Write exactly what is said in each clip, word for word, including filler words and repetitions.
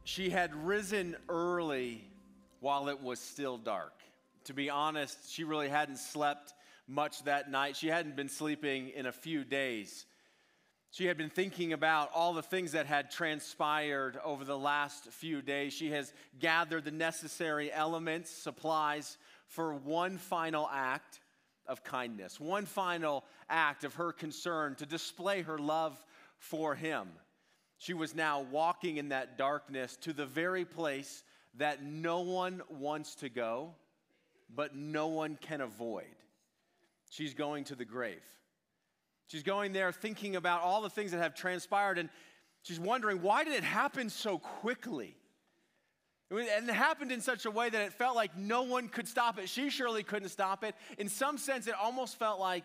She had risen early while it was still dark. To be honest, she really hadn't slept much that night. She hadn't been sleeping in a few days. She had been thinking about all the things that had transpired over the last few days. She has gathered the necessary elements, supplies for one final act of kindness, one final act of her concern to display her love for him. She was now walking in that darkness to the very place that no one wants to go, but no one can avoid. She's going to the grave. She's going there thinking about all the things that have transpired, and she's wondering, why did it happen so quickly? And it happened in such a way that it felt like no one could stop it. She surely couldn't stop it. In some sense, it almost felt like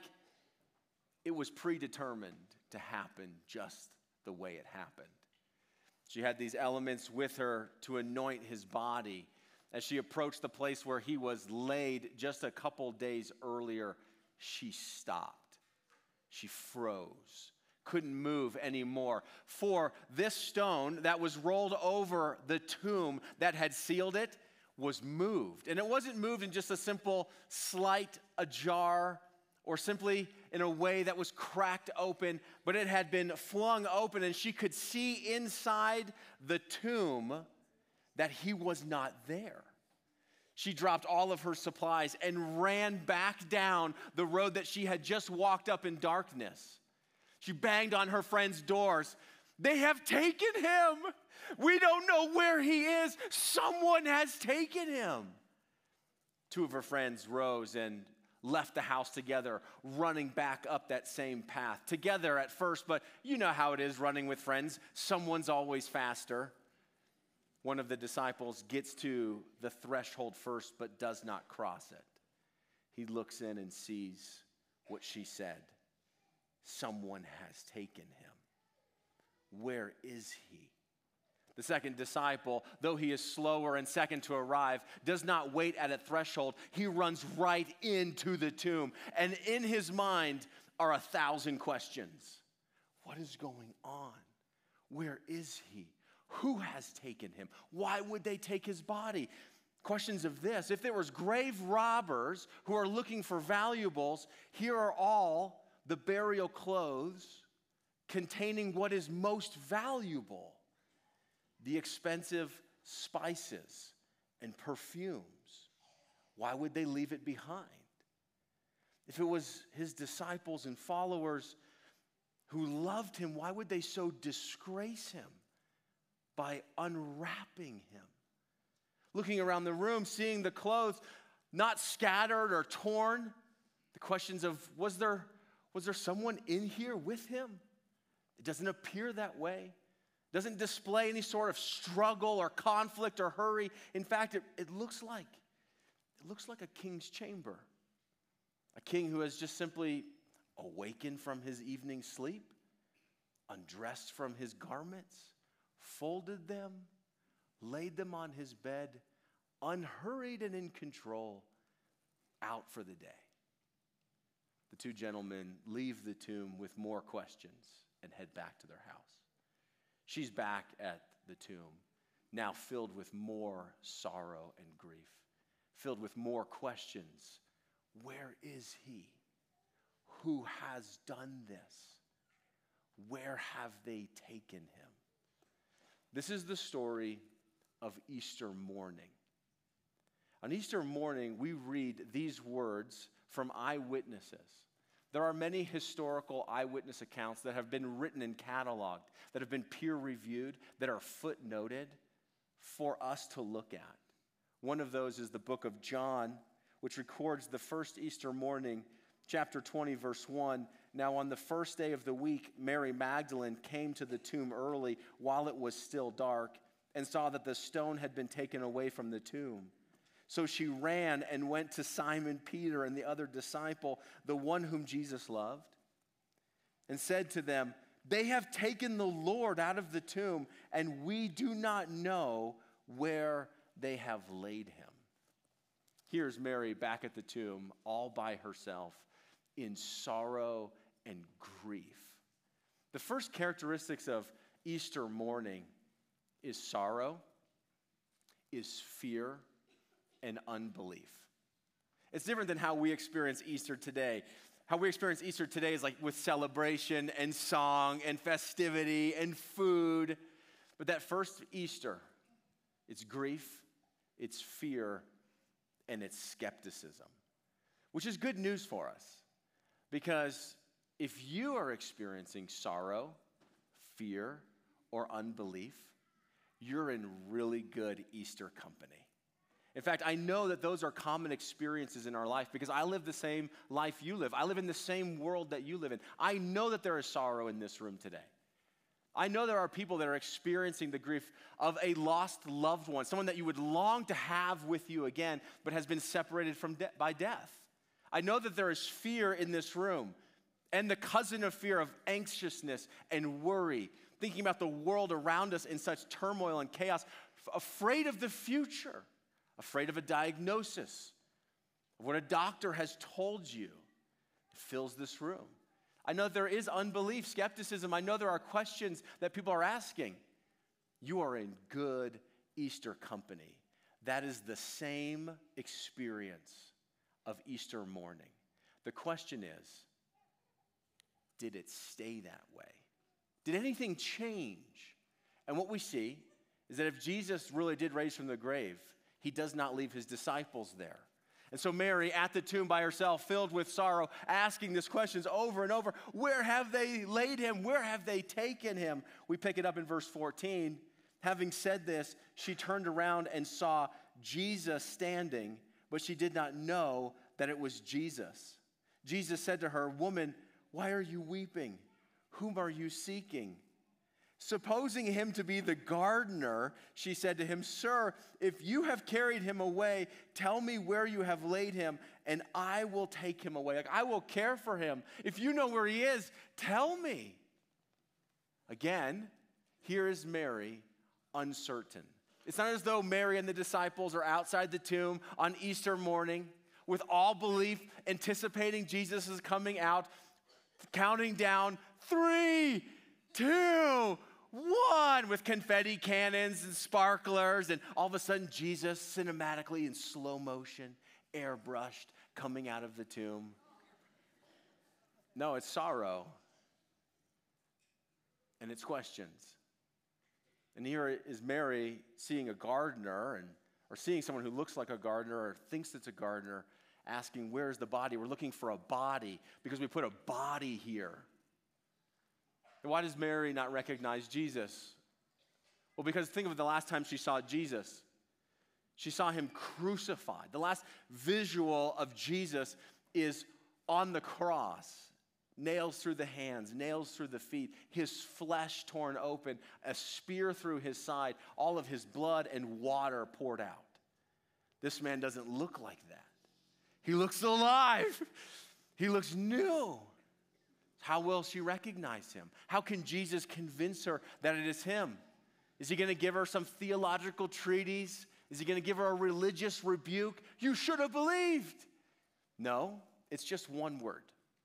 it was predetermined to happen just the way it happened. She had these elements with her to anoint his body. As she approached the place where he was laid just a couple days earlier, she stopped. She froze, couldn't move anymore. For this stone that was rolled over the tomb that had sealed it was moved. And it wasn't moved in just a simple slight ajar or simply in a way that was cracked open, but it had been flung open, and she could see inside the tomb that he was not there. She dropped all of her supplies and ran back down the road that she had just walked up in darkness. She banged on her friends' doors. They have taken him. We don't know where he is. Someone has taken him. Two of her friends rose and left the house together, running back up that same path. Together at first, but you know how it is running with friends. Someone's always faster. One of the disciples gets to the threshold first, but does not cross it. He looks in and sees what she said. Someone has taken him. Where is he? The second disciple, though he is slower and second to arrive, does not wait at a threshold. He runs right into the tomb. And in his mind are a thousand questions. What is going on? Where is he? Who has taken him? Why would they take his body? Questions of this. If there was grave robbers who are looking for valuables, here are all the burial clothes containing what is most valuable. The expensive spices and perfumes. Why would they leave it behind? If it was his disciples and followers who loved him, why would they so disgrace him by unwrapping him? Looking around the room, seeing the clothes not scattered or torn, the questions of, was there, was there someone in here with him? It doesn't appear that way. Doesn't display any sort of struggle or conflict or hurry. In fact, it, it looks like it looks like a king's chamber. A king who has just simply awakened from his evening sleep, undressed from his garments, folded them, laid them on his bed, unhurried and in control, out for the day. The two gentlemen leave the tomb with more questions and head back to their house. She's back at the tomb, now filled with more sorrow and grief, filled with more questions. Where is he? Who has done this? Where have they taken him? This is the story of Easter morning. On Easter morning, we read these words from eyewitnesses. There are many historical eyewitness accounts that have been written and cataloged, that have been peer-reviewed, that are footnoted for us to look at. One of those is the book of John, which records the first Easter morning, chapter twenty, verse one. Now on the first day of the week, Mary Magdalene came to the tomb early while it was still dark and saw that the stone had been taken away from the tomb. So she ran and went to Simon Peter and the other disciple, the one whom Jesus loved, and said to them, "They have taken the Lord out of the tomb, and we do not know where they have laid him." Here's Mary back at the tomb, all by herself, in sorrow and grief. The first characteristics of Easter morning is sorrow is fear and unbelief. It's different than how we experience Easter today. How we experience Easter today is like with celebration and song and festivity and food. But that first Easter, it's grief, it's fear, and it's skepticism, which is good news for us. Because if you are experiencing sorrow, fear, or unbelief, you're in really good Easter company. In fact, I know that those are common experiences in our life because I live the same life you live. I live in the same world that you live in. I know that there is sorrow in this room today. I know there are people that are experiencing the grief of a lost loved one, someone that you would long to have with you again, but has been separated from de- by death. I know that there is fear in this room, and the cousin of fear of anxiousness and worry, thinking about the world around us in such turmoil and chaos, f- afraid of the future, afraid of a diagnosis, of what a doctor has told you. It fills this room. I know there is unbelief, skepticism. I know there are questions that people are asking. You are in good Easter company. That is the same experience of Easter morning. The question is, did it stay that way? Did anything change? And what we see is that if Jesus really did raise from the grave, he does not leave his disciples there. And so Mary at the tomb by herself, filled with sorrow, asking these questions over and over. Where have they laid him? Where have they taken him? We pick it up in verse fourteen. Having said this, she turned around and saw Jesus standing, but she did not know that it was Jesus. Jesus said to her, "Woman, why are you weeping? Whom are you seeking?" Supposing him to be the gardener, she said to him, "Sir, if you have carried him away, tell me where you have laid him, and I will take him away. Like, I will care for him. If you know where he is, tell me." Again, here is Mary, uncertain. It's not as though Mary and the disciples are outside the tomb on Easter morning with all belief, anticipating Jesus is coming out, counting down three, two, one, with confetti cannons and sparklers, and all of a sudden Jesus cinematically in slow motion, airbrushed, coming out of the tomb. No, it's sorrow, and it's questions. And here is Mary seeing a gardener, and or seeing someone who looks like a gardener or thinks it's a gardener, asking, "Where's the body?" We're looking for a body because we put a body here. And why does Mary not recognize Jesus? Well, because think of the last time she saw Jesus. She saw him crucified. The last visual of Jesus is on the cross. Nails through the hands, nails through the feet, his flesh torn open, a spear through his side, all of his blood and water poured out. This man doesn't look like that. He looks alive. He looks new. How will she recognize him? How can Jesus convince her that it is him? Is he going to give her some theological treatise? Is he going to give her a religious rebuke? You should have believed. No, it's just one word.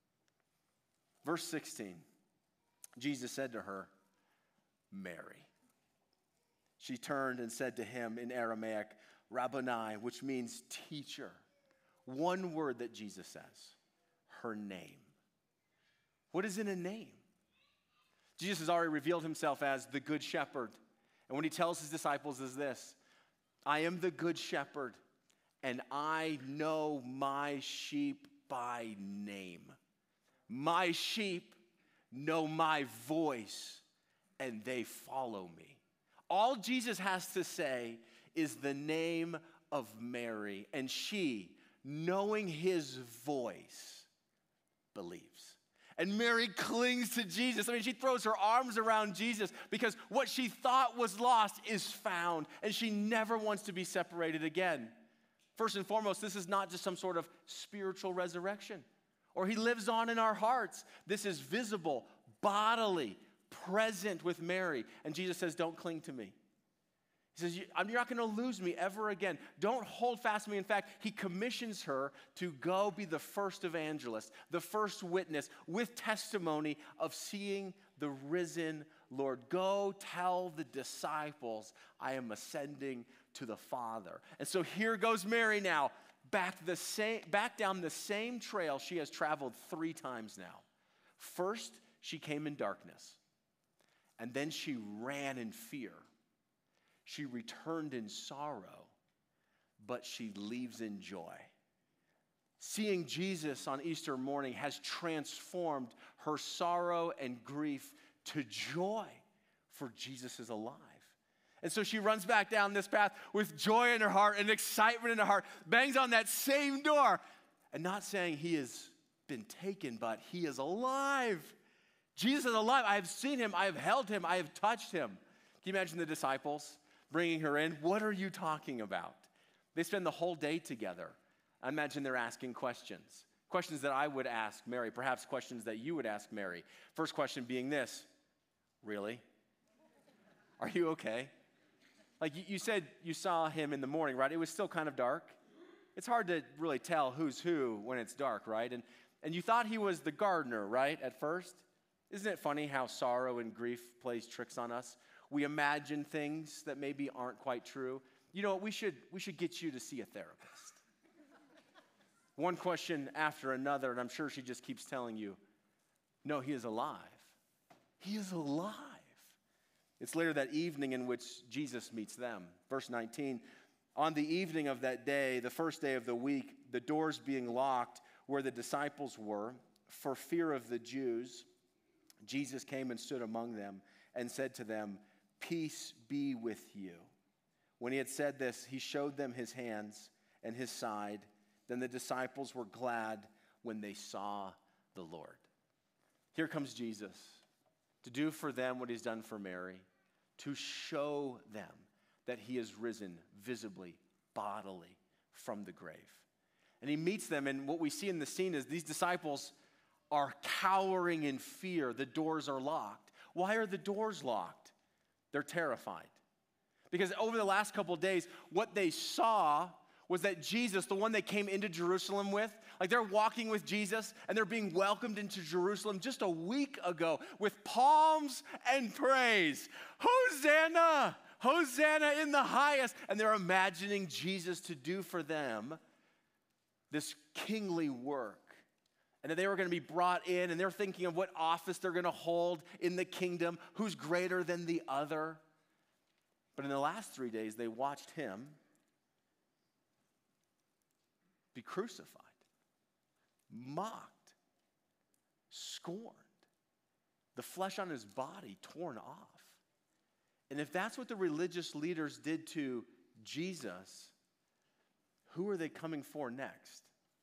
Verse sixteen, Jesus said to her, "Mary." She turned and said to him in Aramaic, "Rabboni," which means teacher. One word that Jesus says, her name. What is in a name? Jesus has already revealed himself as the good shepherd. And what he tells his disciples is this: I am the good shepherd, and I know my sheep by name. My sheep know my voice, and they follow me. All Jesus has to say is the name of Mary, and she, knowing his voice, believes. And Mary clings to Jesus. I mean, she throws her arms around Jesus because what she thought was lost is found, and she never wants to be separated again. First and foremost, this is not just some sort of spiritual resurrection, or he lives on in our hearts. This is visible, bodily, present with Mary. And Jesus says, don't cling to me. He says, you're not going to lose me ever again. Don't hold fast to me. In fact, he commissions her to go be the first evangelist, the first witness with testimony of seeing the risen Lord, go tell the disciples I am ascending to the Father. And so here goes Mary now, back, the same, back down the same trail she has traveled three times now. First, she came in darkness, and then she ran in fear. She returned in sorrow, but she leaves in joy. Seeing Jesus on Easter morning has transformed her sorrow and grief to joy, for Jesus is alive. And so she runs back down this path with joy in her heart and excitement in her heart, bangs on that same door, and not saying he has been taken, but he is alive. Jesus is alive. I have seen him. I have held him. I have touched him. Can you imagine the disciples bringing her in? What are you talking about? They spend the whole day together. I imagine they're asking questions. Questions that I would ask Mary, perhaps questions that you would ask Mary. First question being this: really? Are you okay? Like you, you said you saw him in the morning, right? It was still kind of dark. It's hard to really tell who's who when it's dark, right? And, and you thought he was the gardener, right, at first? Isn't it funny how sorrow and grief plays tricks on us? We imagine things that maybe aren't quite true. You know what? We should, we should get you to see a therapist. One question after another, and I'm sure she just keeps telling you, no, he is alive. He is alive. It's later that evening in which Jesus meets them. Verse nineteen, on the evening of that day, the first day of the week, the doors being locked where the disciples were, for fear of the Jews, Jesus came and stood among them and said to them, peace be with you. When he had said this, he showed them his hands and his side. Then the disciples were glad when they saw the Lord. Here comes Jesus to do for them what he's done for Mary, to show them that he is risen visibly, bodily from the grave. And he meets them, and what we see in the scene is these disciples are cowering in fear. The doors are locked. Why are the doors locked? They're terrified. Because over the last couple of days, what they saw was that Jesus, the one they came into Jerusalem with, like they're walking with Jesus and they're being welcomed into Jerusalem just a week ago with palms and praise. Hosanna! Hosanna in the highest. And they're imagining Jesus to do for them this kingly work. And that they were going to be brought in, and they're thinking of what office they're going to hold in the kingdom, who's greater than the other. But in the last three days, they watched him be crucified, mocked, scorned, the flesh on his body torn off. And if that's what the religious leaders did to Jesus, who are they coming for next?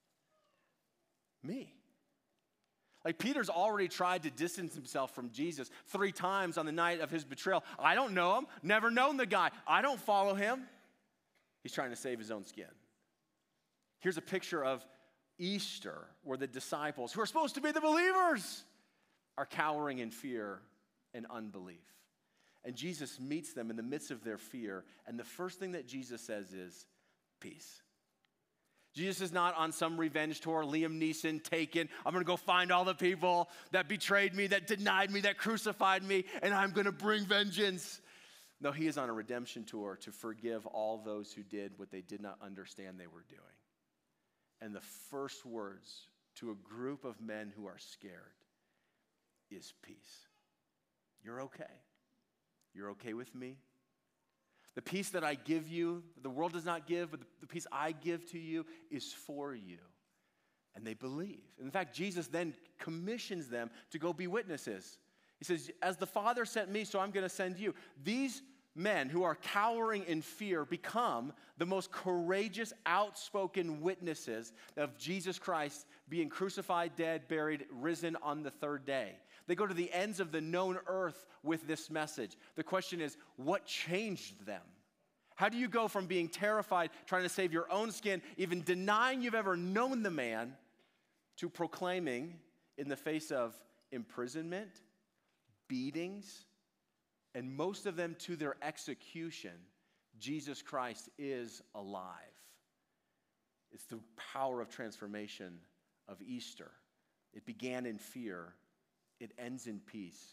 Me. Like Peter's already tried to distance himself from Jesus three times on the night of his betrayal. I don't know him, never known the guy. I don't follow him. He's trying to save his own skin. Here's a picture of Easter where the disciples, who are supposed to be the believers, are cowering in fear and unbelief. And Jesus meets them in the midst of their fear, and the first thing that Jesus says is, peace. Jesus is not on some revenge tour, Liam Neeson taken. I'm going to go find all the people that betrayed me, that denied me, that crucified me, and I'm going to bring vengeance. No, he is on a redemption tour to forgive all those who did what they did not understand they were doing. And the first words to a group of men who are scared is peace. You're okay. You're okay with me? The peace that I give you, the world does not give, but the peace I give to you is for you. And they believe. In fact, Jesus then commissions them to go be witnesses. He says, as the Father sent me, so I'm going to send you. These men who are cowering in fear become the most courageous, outspoken witnesses of Jesus Christ being crucified, dead, buried, risen on the third day. They go to the ends of the known earth with this message. The question is, what changed them? How do you go from being terrified, trying to save your own skin, even denying you've ever known the man, to proclaiming in the face of imprisonment, beatings, and most of them to their execution, Jesus Christ is alive? It's the power of transformation of Easter. It began in fear. It ends in peace.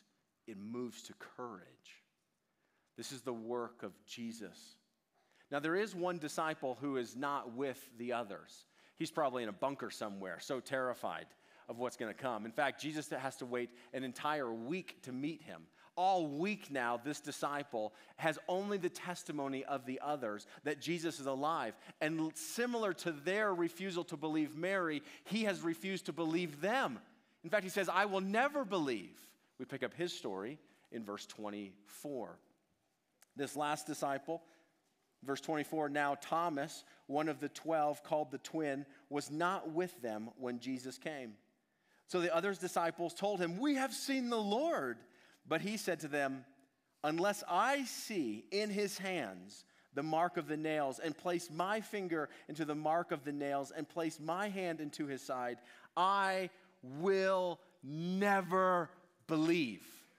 it moves to courage. This is the work of Jesus. Now, there is one disciple who is not with the others. He's probably in a bunker somewhere, so terrified of what's going to come. In fact, Jesus has to wait an entire week to meet him. All week now, this disciple has only the testimony of the others that Jesus is alive. And similar to their refusal to believe Mary, he has refused to believe them. In fact, he says, I will never believe. We pick up his story in verse twenty-four. This last disciple, verse twenty-four, now Thomas, one of the twelve, called the twin, was not with them when Jesus came. So the other disciples told him, we have seen the Lord. But he said to them, unless I see in his hands the mark of the nails, and place my finger into the mark of the nails, and place my hand into his side, I will never believe.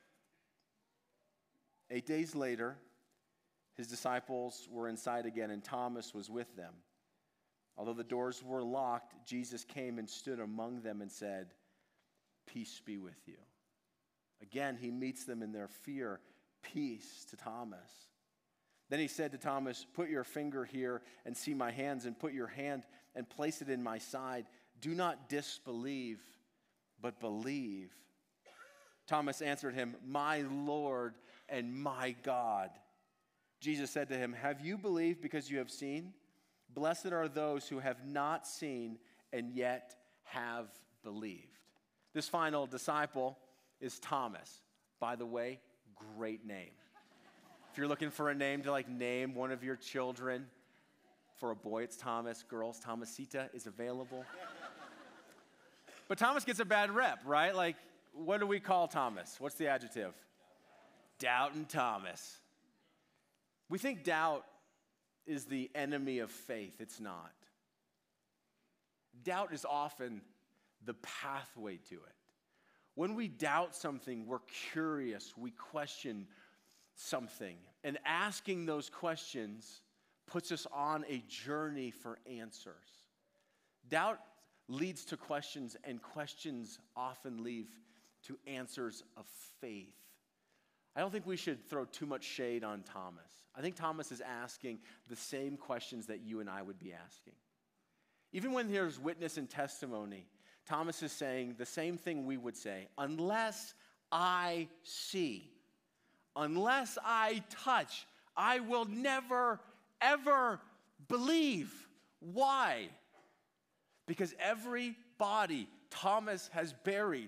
Eight days later, his disciples were inside again, and Thomas was with them. Although the doors were locked, Jesus came and stood among them and said, peace be with you. Again, he meets them in their fear. Peace to Thomas. Then he said to Thomas, put your finger here and see my hands, and put your hand and place it in my side. Do not disbelieve, but believe. Thomas answered him, my Lord and my God. Jesus said to him, have you believed because you have seen? Blessed are those who have not seen and yet have believed. This final disciple is Thomas. By the way, great name. If you're looking for a name to like name one of your children, for a boy it's Thomas, girls, Thomasita is available. But Thomas gets a bad rep, right? Like, what do we call Thomas? What's the adjective? Doubting Thomas. We think doubt is the enemy of faith. It's not. Doubt is often the pathway to it. When we doubt something, we're curious, we question something. And asking those questions puts us on a journey for answers. Doubt leads to questions, and questions often lead to answers of faith. I don't think we should throw too much shade on Thomas. I think Thomas is asking the same questions that you and I would be asking. Even when there's witness and testimony, Thomas is saying the same thing we would say, unless I see, unless I touch, I will never, ever believe. Why? Because every body Thomas has buried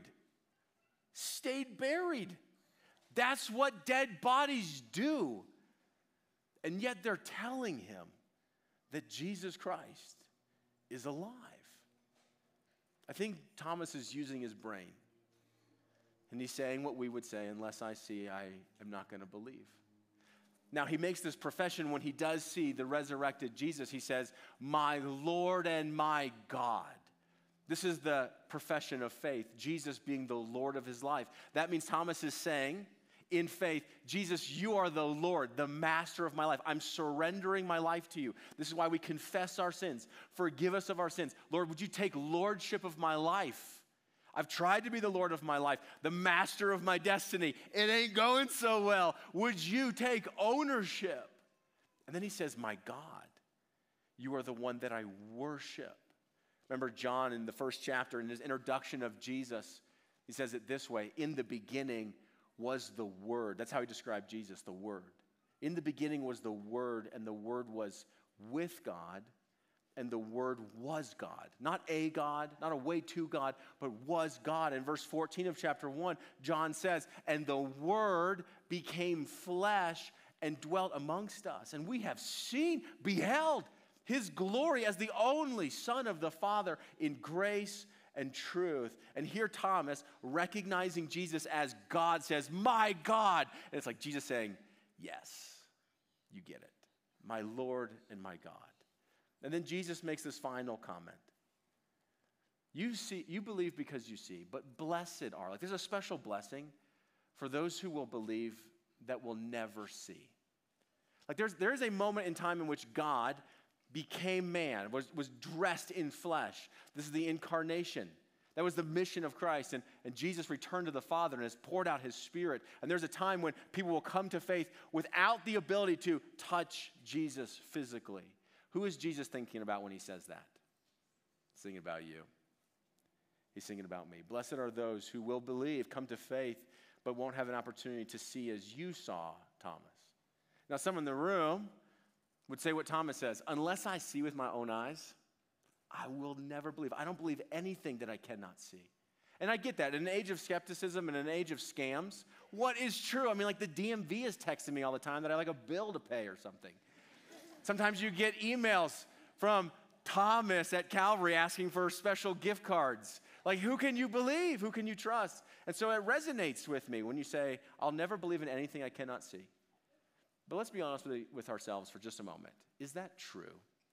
stayed buried. That's what dead bodies do. And yet they're telling him that Jesus Christ is alive. I think Thomas is using his brain. And he's saying what we would say, unless I see, I am not going to believe. Now, he makes this profession when he does see the resurrected Jesus. He says, my Lord and my God. This is the profession of faith, Jesus being the Lord of his life. That means Thomas is saying, in faith, Jesus, you are the Lord, the master of my life. I'm surrendering my life to you. This is why we confess our sins. Forgive us of our sins. Lord, would you take lordship of my life? I've tried to be the Lord of my life, the master of my destiny. It ain't going so well. Would you take ownership? And then he says, my God, you are the one that I worship. Remember John in the first chapter, in his introduction of Jesus, he says it this way, in the beginning was the Word. That's how he described Jesus, the Word. In the beginning was the Word, and the Word was with God, and the Word was God. Not a God, not a way to God, but was God. In verse fourteen of chapter one, John says, and the Word became flesh and dwelt amongst us. And we have seen, beheld his glory as the only Son of the Father in grace and truth. And here Thomas, recognizing Jesus as God, says, my God. And it's like Jesus saying, yes, you get it. My Lord and my God. And then Jesus makes this final comment. You see, you believe because you see, but blessed are, like there's a special blessing for those who will believe that will never see. Like there's there is a moment in time in which God became man, was, was dressed in flesh. This is the incarnation. That was the mission of Christ. And, and Jesus returned to the Father and has poured out his Spirit. And there's a time when people will come to faith without the ability to touch Jesus physically. Who is Jesus thinking about when he says that? He's thinking about you. He's thinking about me. Blessed are those who will believe, come to faith, but won't have an opportunity to see as you saw Thomas. Now, some in the room would say what Thomas says, unless I see with my own eyes, I will never believe. I don't believe anything that I cannot see. And I get that. In an age of skepticism and an age of scams, what is true? I mean, like the D M V is texting me all the time that I like a bill to pay or something. Sometimes you get emails from Thomas at Calvary asking for special gift cards. Like, who can you believe? Who can you trust? And so it resonates with me when you say, I'll never believe in anything I cannot see. But let's be honest with, with ourselves for just a moment. Is that true?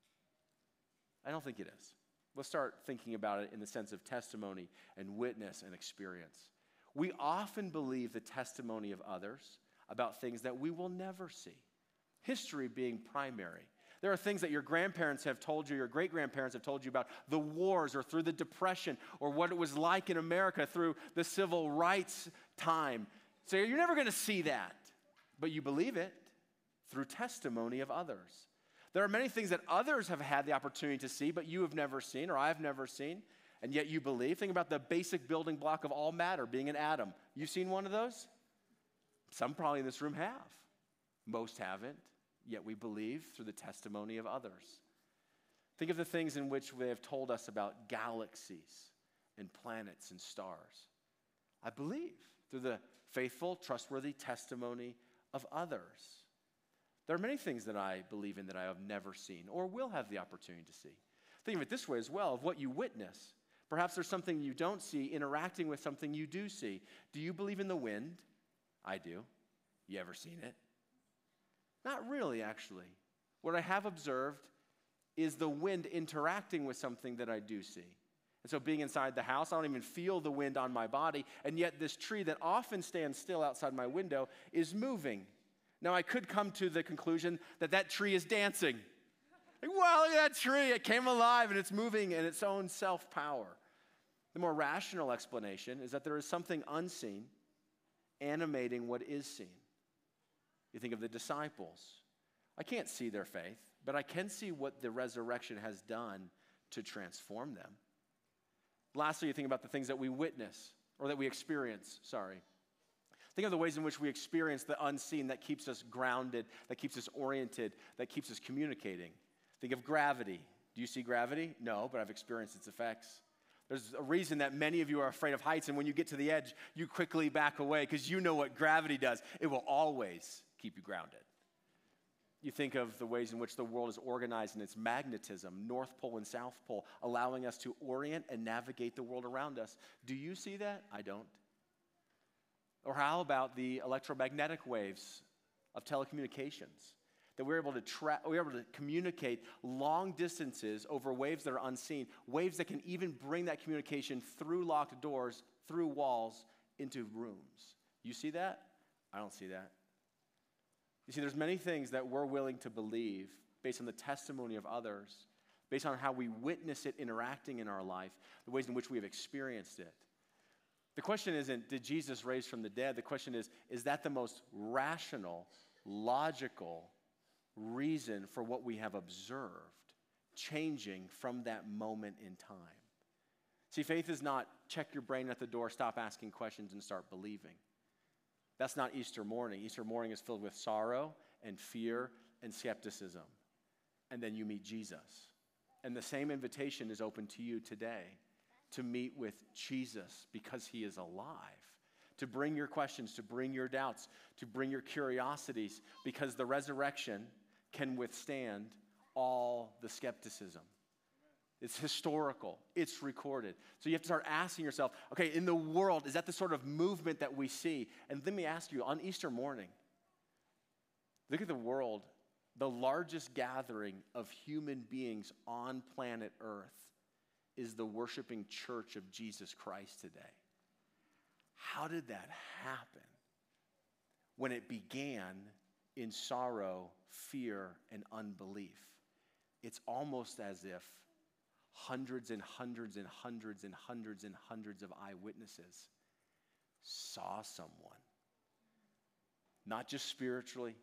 I don't think it is. Let's start thinking about it in the sense of testimony and witness and experience. We often believe the testimony of others about things that we will never see. History being primary. There are things that your grandparents have told you, your great-grandparents have told you about the wars or through the Depression or what it was like in America through the civil rights time. So you're never going to see that, but you believe it through testimony of others. There are many things that others have had the opportunity to see, but you have never seen or I've never seen, and yet you believe. Think about the basic building block of all matter, being an atom. You've seen one of those? Some probably in this room have. Most haven't, yet we believe through the testimony of others. Think of the things in which they have told us about galaxies and planets and stars. I believe through the faithful, trustworthy testimony of others. There are many things that I believe in that I have never seen or will have the opportunity to see. Think of it this way as well, of what you witness. Perhaps there's something you don't see interacting with something you do see. Do you believe in the wind? I do. You ever seen it? Not really, actually. What I have observed is the wind interacting with something that I do see. And so being inside the house, I don't even feel the wind on my body, and yet this tree that often stands still outside my window is moving. Now, I could come to the conclusion that that tree is dancing. Like, wow, look at that tree. It came alive, and it's moving in its own self-power. The more rational explanation is that there is something unseen animating what is seen. You think of the disciples. I can't see their faith, but I can see what the resurrection has done to transform them. Lastly, you think about the things that we witness, or that we experience, sorry. Think of the ways in which we experience the unseen that keeps us grounded, that keeps us oriented, that keeps us communicating. Think of gravity. Do you see gravity? No, but I've experienced its effects. There's a reason that many of you are afraid of heights, and when you get to the edge, you quickly back away because you know what gravity does. It will always keep you grounded. You think of the ways in which the world is organized in its magnetism, North Pole and South Pole, allowing us to orient and navigate the world around us. Do you see that? I don't. Or how about the electromagnetic waves of telecommunications? That we're able to tra- we're able to communicate long distances over waves that are unseen, waves that can even bring that communication through locked doors, through walls, into rooms. You see that? I don't see that. You see, there's many things that we're willing to believe based on the testimony of others, based on how we witness it interacting in our life, the ways in which we have experienced it. The question isn't, did Jesus raise from the dead? The question is, is that the most rational, logical reason for what we have observed changing from that moment in time? See, faith is not check your brain at the door, stop asking questions, and start believing. That's not Easter morning. Easter morning is filled with sorrow and fear and skepticism. And then you meet Jesus. And the same invitation is open to you today, to meet with Jesus because he is alive, to bring your questions, to bring your doubts, to bring your curiosities, because the resurrection can withstand all the skepticism. It's historical. It's recorded. So you have to start asking yourself, okay, in the world, is that the sort of movement that we see? And let me ask you, on Easter morning, look at the world, the largest gathering of human beings on planet Earth is the worshiping church of Jesus Christ today. How did that happen? When it began in sorrow, fear, and unbelief. It's almost as if hundreds and hundreds and hundreds and hundreds and hundreds of eyewitnesses saw someone. Not just spiritually,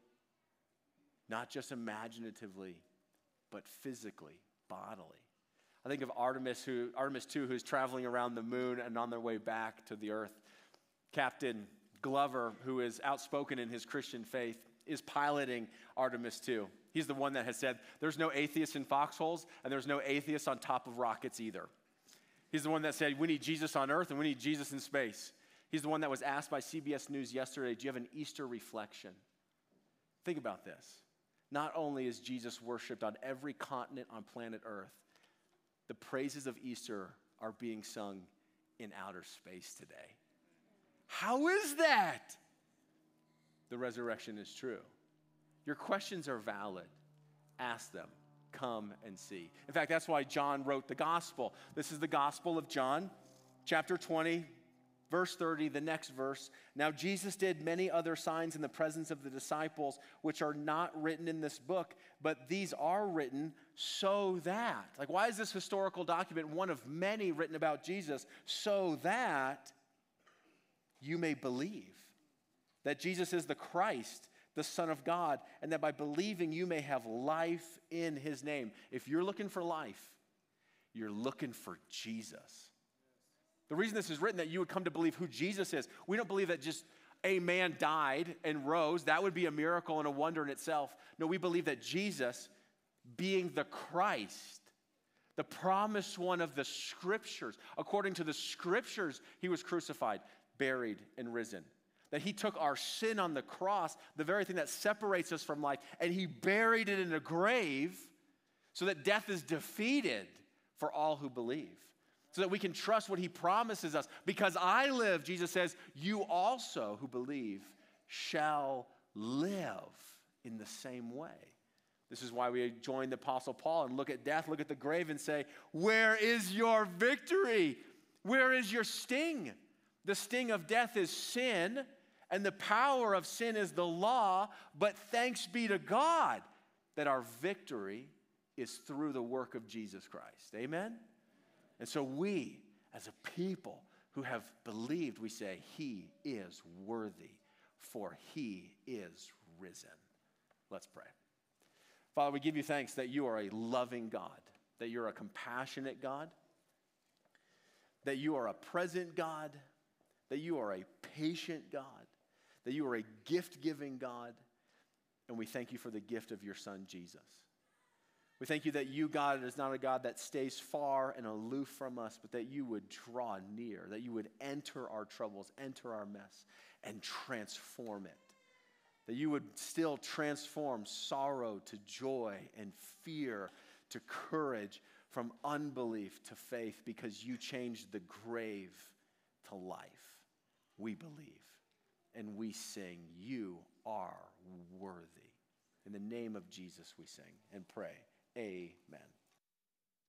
not just imaginatively, but physically, bodily. I think of Artemis, who Artemis two, who's traveling around the moon and on their way back to the earth. Captain Glover, who is outspoken in his Christian faith, is piloting Artemis two. He's the one that has said, there's no atheists in foxholes, and there's no atheists on top of rockets either. He's the one that said, we need Jesus on earth, and we need Jesus in space. He's the one that was asked by C B S News yesterday, do you have an Easter reflection? Think about this. Not only is Jesus worshiped on every continent on planet Earth, the praises of Easter are being sung in outer space today. How is that? The resurrection is true. Your questions are valid. Ask them. Come and see. In fact, that's why John wrote the gospel. This is the Gospel of John, chapter twenty, verse thirty, the next verse. Now Jesus did many other signs in the presence of the disciples, which are not written in this book, but these are written so that. Like, why is this historical document one of many written about Jesus? So that you may believe that Jesus is the Christ, the Son of God, and that by believing you may have life in his name. If you're looking for life, you're looking for Jesus. The reason this is written, that you would come to believe who Jesus is. We don't believe that just a man died and rose. That would be a miracle and a wonder in itself. No, we believe that Jesus, being the Christ, the promised one of the Scriptures, according to the Scriptures, he was crucified, buried, and risen. That he took our sin on the cross, the very thing that separates us from life, and he buried it in a grave so that death is defeated for all who believe. So that we can trust what he promises us. Because I live, Jesus says, you also who believe shall live in the same way. This is why we join the Apostle Paul and look at death, look at the grave and say, where is your victory? Where is your sting? The sting of death is sin, and the power of sin is the law, but thanks be to God that our victory is through the work of Jesus Christ. Amen? And so we, as a people who have believed, we say, he is worthy, for he is risen. Let's pray. Father, we give you thanks that you are a loving God, that you're a compassionate God, that you are a present God, that you are a patient God, that you are a gift-giving God, and we thank you for the gift of your Son, Jesus. We thank you that you, God, is not a God that stays far and aloof from us, but that you would draw near, that you would enter our troubles, enter our mess, and transform it. That you would still transform sorrow to joy and fear to courage, from unbelief to faith, because you changed the grave to life. We believe, and we sing, you are worthy. In the name of Jesus we sing and pray. Amen.